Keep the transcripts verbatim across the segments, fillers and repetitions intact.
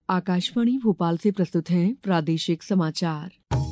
आकाशवाणी भोपाल से प्रस्तुत हैं प्रादेशिक समाचार।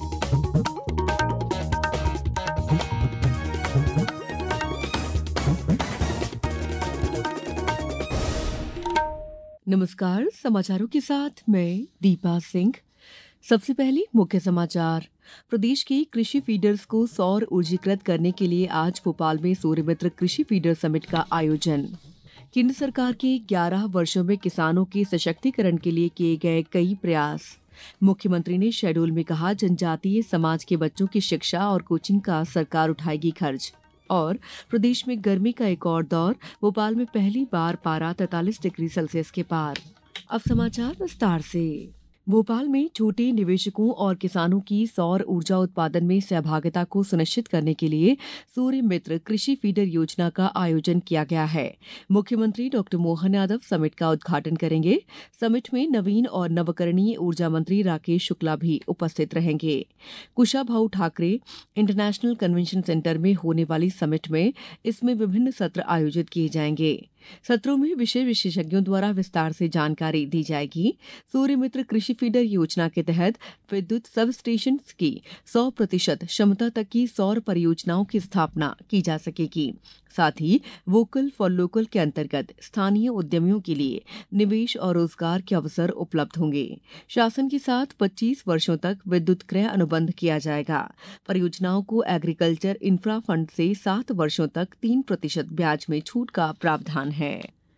नमस्कार, समाचारों के साथ मैं दीपा सिंह। सबसे पहले मुख्य समाचार। प्रदेश के कृषि फीडर्स को सौर ऊर्जीकृत करने के लिए आज भोपाल में सूर्यमित्र कृषि फीडर समिट का आयोजन। केंद्र सरकार के ग्यारह वर्षों में किसानों के सशक्तिकरण के लिए किए गए कई प्रयास। मुख्यमंत्री ने शेड्यूल में कहा, जनजातीय समाज के बच्चों की शिक्षा और कोचिंग का सरकार उठाएगी खर्च। और प्रदेश में गर्मी का एक और दौर, भोपाल में पहली बार पारा तैंतालीस डिग्री सेल्सियस के पार। अब समाचार विस्तार से। भोपाल में छोटे निवेशकों और किसानों की सौर ऊर्जा उत्पादन में सहभागिता को सुनिश्चित करने के लिए सूर्य मित्र कृषि फीडर योजना का आयोजन किया गया है। मुख्यमंत्री डॉक्टर मोहन यादव समिट का उद्घाटन करेंगे। समिट में नवीन और नवकरणीय ऊर्जा मंत्री राकेश शुक्ला भी उपस्थित रहेंगे। Kushabhau Thakre international convention centre में होने वाली समिट में इसमें विभिन्न सत्र आयोजित किए जाएंगे। सत्रों में विषय विशेषज्ञों द्वारा विस्तार से जानकारी दी जाएगी। सूर्य मित्र कृषि फीडर योजना के तहत विद्युत सब स्टेशन की सौ प्रतिशत क्षमता तक की सौर परियोजनाओं की स्थापना की जा सकेगी। साथ ही वोकल फॉर लोकल के अंतर्गत स्थानीय उद्यमियों के लिए निवेश और रोजगार के अवसर उपलब्ध होंगे। शासन के साथ पच्चीस वर्षों तक विद्युत क्रय अनुबंध किया जाएगा। परियोजनाओं को एग्रीकल्चर इंफ्रा फंड से सात वर्षों तक तीन प्रतिशत ब्याज में छूट का प्रावधान है।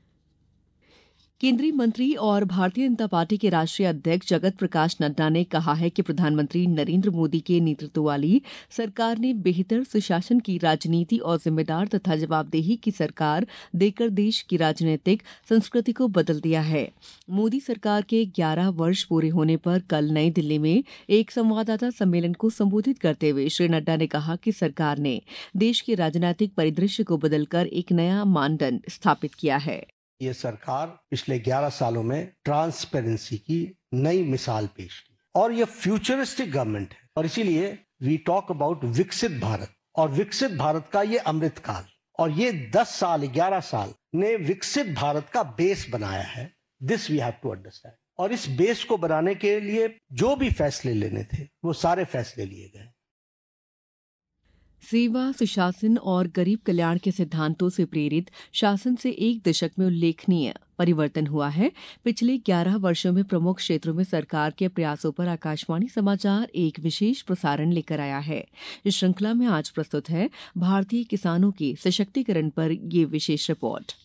केंद्रीय मंत्री और भारतीय जनता पार्टी के राष्ट्रीय अध्यक्ष जगत प्रकाश नड्डा ने कहा है कि प्रधानमंत्री नरेंद्र मोदी के नेतृत्व वाली सरकार ने बेहतर सुशासन की राजनीति और जिम्मेदार तथा जवाबदेही की सरकार देकर देश की राजनीतिक संस्कृति को बदल दिया है। मोदी सरकार के ग्यारह वर्ष पूरे होने पर कल नई दिल्ली में एक संवाददाता सम्मेलन को संबोधित करते हुए श्री नड्डा ने कहा कि सरकार ने देश के राजनीतिक परिदृश्य को बदलकर एक नया मानदंड स्थापित किया है। ये सरकार पिछले ग्यारह सालों में ट्रांसपेरेंसी की नई मिसाल पेश की और ये फ्यूचरिस्टिक गवर्नमेंट है और इसीलिए वी टॉक अबाउट विकसित भारत और विकसित भारत का ये अमृत काल और ये दस साल ग्यारह साल ने विकसित भारत का बेस बनाया है। This we have to understand और इस बेस को बनाने के लिए जो भी फैसले लेने थे वो सारे फैसले लिए गए। सेवा, सुशासन और गरीब कल्याण के सिद्धांतों से प्रेरित शासन से एक दशक में उल्लेखनीय परिवर्तन हुआ है। पिछले ग्यारह वर्षों में प्रमुख क्षेत्रों में सरकार के प्रयासों पर आकाशवाणी समाचार एक विशेष प्रसारण लेकर आया है। इस श्रृंखला में आज प्रस्तुत है भारतीय किसानों के सशक्तिकरण पर ये विशेष रिपोर्ट।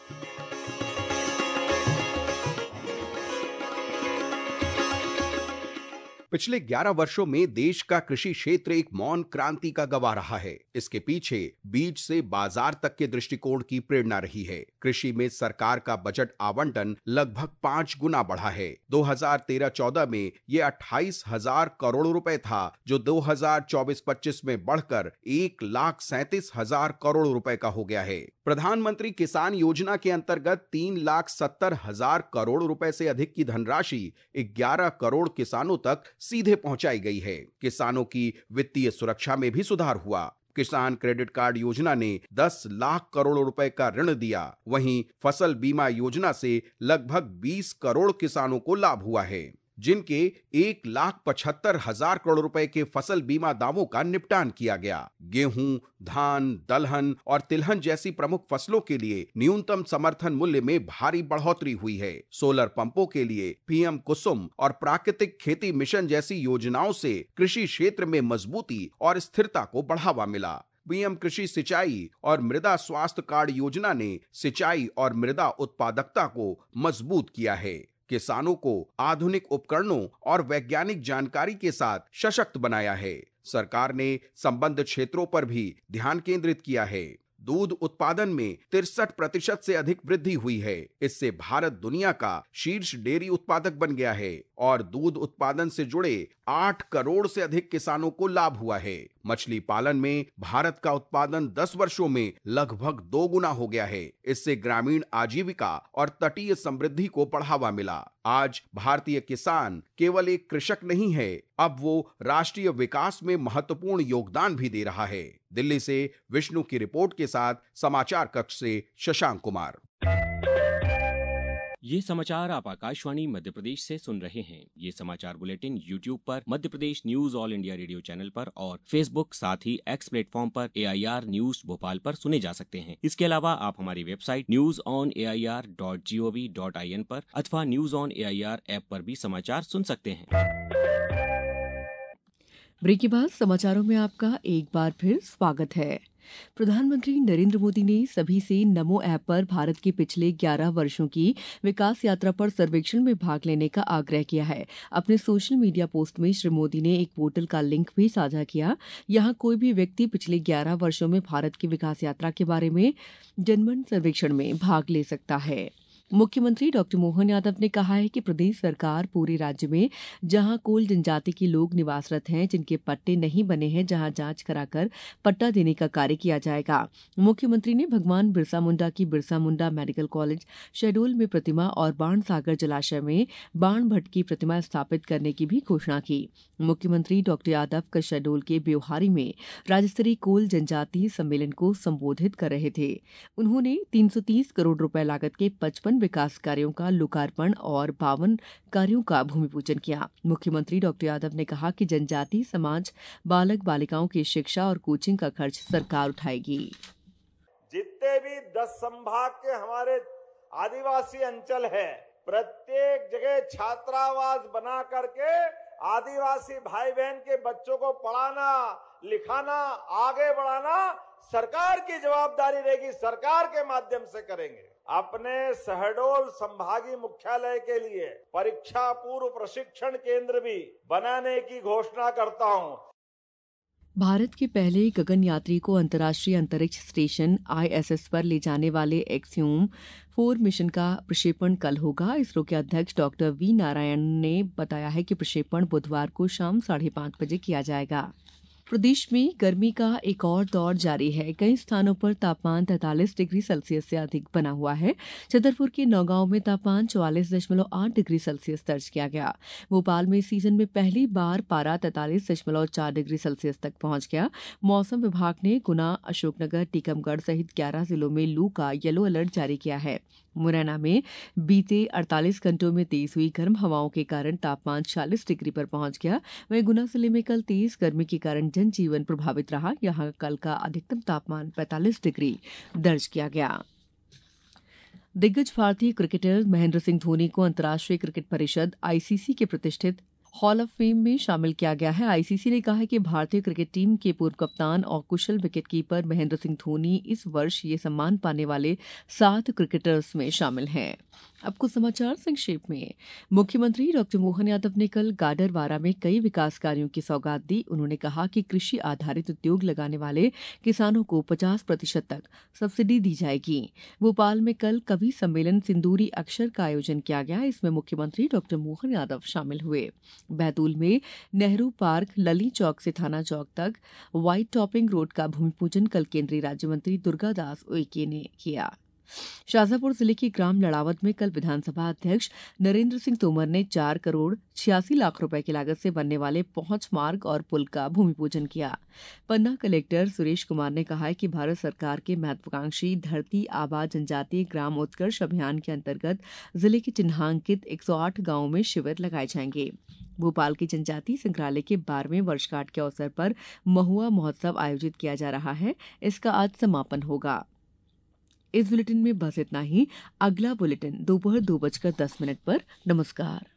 पिछले ग्यारह वर्षों में देश का कृषि क्षेत्र एक मौन क्रांति का गवाह रहा है। इसके पीछे बीज से बाजार तक के दृष्टिकोण की प्रेरणा रही है। कृषि में सरकार का बजट आवंटन लगभग पांच गुना बढ़ा है। दो हज़ार तेरह चौदह में ये अट्ठाईस हजार करोड़ रुपए था, जो दो हज़ार चौबीस पच्चीस में बढ़कर एक लाख सैंतीस हजार करोड़ रुपए का हो गया है। प्रधानमंत्री किसान योजना के अंतर्गत तीन लाख सत्तर हजार करोड़ रुपए से अधिक की धनराशि ग्यारह करोड़ किसानों तक सीधे पहुंचाई गई है। किसानों की वित्तीय सुरक्षा में भी सुधार हुआ। किसान क्रेडिट कार्ड योजना ने दस लाख करोड़ रुपए का ऋण दिया। वहीं फसल बीमा योजना से लगभग बीस करोड़ किसानों को लाभ हुआ है, जिनके एक लाख पचहत्तर हजार करोड़ रुपए के फसल बीमा दावों का निपटान किया गया। गेहूं, धान, दलहन और तिलहन जैसी प्रमुख फसलों के लिए न्यूनतम समर्थन मूल्य में भारी बढ़ोतरी हुई है। सोलर पंपों के लिए पीएम कुसुम और प्राकृतिक खेती मिशन जैसी योजनाओं से कृषि क्षेत्र में मजबूती और स्थिरता को बढ़ावा मिला। पीएम कृषि सिंचाई और मृदा स्वास्थ्य कार्ड योजना ने सिंचाई और मृदा उत्पादकता को मजबूत किया है। किसानों को आधुनिक उपकरणों और वैज्ञानिक जानकारी के साथ सशक्त बनाया है। सरकार ने संबद्ध क्षेत्रों पर भी ध्यान केंद्रित किया है। दूध उत्पादन में तिरसठ प्रतिशत से अधिक वृद्धि हुई है। इससे भारत दुनिया का शीर्ष डेयरी उत्पादक बन गया है और दूध उत्पादन से जुड़े आठ करोड़ से अधिक किसानों को लाभ हुआ है। मछली पालन में भारत का उत्पादन दस वर्षों में लगभग दो गुना हो गया है। इससे ग्रामीण आजीविका और तटीय समृद्धि को बढ़ावा मिला। आज भारतीय किसान केवल एक कृषक नहीं है, अब वो राष्ट्रीय विकास में महत्वपूर्ण योगदान भी दे रहा है। दिल्ली से विष्णु की रिपोर्ट के साथ समाचार कक्ष से शशांक कुमार। ये समाचार आप आकाशवाणी मध्य प्रदेश से सुन रहे हैं। ये समाचार बुलेटिन यूट्यूब पर Madhya Pradesh news All India Radio channel पर और फेसबुक साथ ही एक्स प्लेटफॉर्म पर A I R news Bhopal पर सुने जा सकते हैं। इसके अलावा आप हमारी website news on A I R dot G O V dot I N पर अथवा news on A I R app पर भी समाचार सुन सकते हैं। ब्रेक के बाद समाचारों में आपका एक बार फिर स्वागत है। प्रधानमंत्री नरेंद्र मोदी ने सभी से नमो ऐप पर भारत के पिछले ग्यारह वर्षों की विकास यात्रा पर सर्वेक्षण में भाग लेने का आग्रह किया है। अपने सोशल मीडिया पोस्ट में श्री मोदी ने एक पोर्टल का लिंक भी साझा किया। यहां कोई भी व्यक्ति पिछले ग्यारह वर्षों में भारत की विकास यात्रा के बारे में जनमन सर्वेक्षण में भाग ले सकता है। मुख्यमंत्री डॉक्टर मोहन यादव ने कहा है कि प्रदेश सरकार पूरे राज्य में जहां कोल जनजाति के लोग निवासरत हैं, जिनके पट्टे नहीं बने हैं, जहां जांच कराकर पट्टा देने का कार्य किया जाएगा। मुख्यमंत्री ने भगवान बिरसा मुंडा की बिरसा मुंडा मेडिकल कॉलेज शहडोल में प्रतिमा और बाण सागर जलाशय में बाण भट्ट की प्रतिमा स्थापित करने की भी घोषणा की। मुख्यमंत्री डॉक्टर यादव कल शहडोल के ब्योहारी में राज्य स्तरीय कोल जनजाति सम्मेलन को संबोधित कर रहे थे। उन्होंने तीन सौ तीस करोड़ रुपए लागत के पचपन विकास कार्यों का लोकार्पण और बावन कार्यों का भूमि पूजन किया। मुख्यमंत्री डॉक्टर यादव ने कहा कि जनजाति समाज बालक बालिकाओं की शिक्षा और कोचिंग का खर्च सरकार उठाएगी। जितने भी दस संभाग के हमारे आदिवासी अंचल है, प्रत्येक जगह छात्रावास बना करके आदिवासी भाई बहन के बच्चों को पढ़ाना लिखाना आगे बढ़ाना सरकार की जवाबदारी रहेगी। सरकार के माध्यम से करेंगे। अपने शहडोल संभागीय मुख्यालय के लिए परीक्षा पूर्व प्रशिक्षण केंद्र भी बनाने की घोषणा करता हूं। भारत के पहले गगन यात्री को अंतर्राष्ट्रीय अंतरिक्ष स्टेशन आई एस एस पर ले जाने वाले एक्सियोम फोर मिशन का प्रक्षेपण कल होगा। इसरो के अध्यक्ष डॉक्टर वी नारायण ने बताया है कि प्रक्षेपण बुधवार को शाम साढ़े पांच बजे किया जाएगा। प्रदेश में गर्मी का एक और दौर जारी है। कई स्थानों पर तापमान तैंतालीस डिग्री सेल्सियस से अधिक बना हुआ है। छतरपुर के नौगांव में तापमान चौवालीस दशमलव आठ डिग्री सेल्सियस दर्ज किया गया। भोपाल में सीजन में पहली बार पारा तैंतालीस दशमलव चार डिग्री सेल्सियस तक पहुंच गया। मौसम विभाग ने गुना, अशोकनगर, टीकमगढ़ सहित ग्यारह जिलों में लू का येलो अलर्ट जारी किया है। मुरैना में बीते अड़तालीस घंटों में तेज हुई गर्म हवाओं के कारण तापमान छियालीस डिग्री पर पहुंच गया। वहीं गुना जिले में कल तेज गर्मी के कारण जनजीवन प्रभावित रहा। यहां कल का अधिकतम तापमान पैंतालीस डिग्री दर्ज किया गया। दिग्गज भारतीय क्रिकेटर महेंद्र सिंह धोनी को अंतर्राष्ट्रीय क्रिकेट परिषद आई सी सी के प्रतिष्ठित हॉल ऑफ फेम में शामिल किया गया है। आई सी सी ने कहा है कि भारतीय क्रिकेट टीम के पूर्व कप्तान और कुशल विकेटकीपर महेंद्र सिंह धोनी इस वर्ष ये सम्मान पाने वाले सात क्रिकेटर्स में शामिल हैं। अब कुछ समाचार संक्षेप में। मुख्यमंत्री डॉक्टर मोहन यादव ने कल गाडरवारा में कई विकास कार्यों की सौगात दी। उन्होंने कहा कि कृषि आधारित उद्योग लगाने वाले किसानों को पचास प्रतिशत तक सब्सिडी दी जाएगी। भोपाल में कल कवि सम्मेलन सिंदूरी अक्षर का आयोजन किया गया। इसमें मुख्यमंत्री डॉक्टर मोहन यादव शामिल हुए। बैतूल में नेहरू पार्क लली चौक से थाना चौक तक व्हाइट टॉपिंग रोड का भूमि पूजन कल केंद्रीय राज्य मंत्री दुर्गादास उइके ने किया। शाजापुर जिले के ग्राम लड़ावत में कल विधानसभा अध्यक्ष नरेंद्र सिंह तोमर ने चार करोड़ छियासी लाख रुपए की लागत से बनने वाले पहुंच मार्ग और पुल का भूमि पूजन किया। पन्ना कलेक्टर सुरेश कुमार ने कहा है कि भारत सरकार के महत्वाकांक्षी धरती आबा जनजातीय ग्राम उत्कर्ष अभियान के अंतर्गत जिले के चिन्हांकित एक सौ आठ गांवों में शिविर लगाए जाएंगे। भोपाल के जनजातीय संग्रहालय के बारहवें वर्षगांठ के अवसर पर महुआ महोत्सव आयोजित किया जा रहा है। इसका आज समापन होगा। इस बुलेटिन में बस इतना ही। अगला बुलेटिन दोपहर दो बजकर दस मिनट पर। नमस्कार।